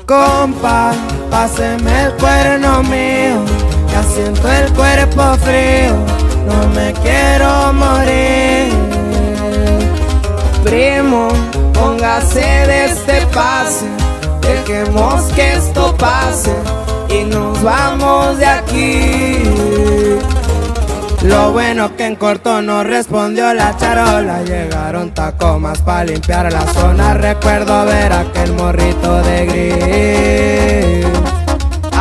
Compa, páseme el cuerno mío, ya siento el cuerpo frío, no me quiero morir. Primo, póngase de este pase, dejemos que esto pase y nos vamos de aquí. Lo bueno que en corto no respondió la charola, llegaron tacomas pa' limpiar la zona. Recuerdo ver aquel morrito de gris.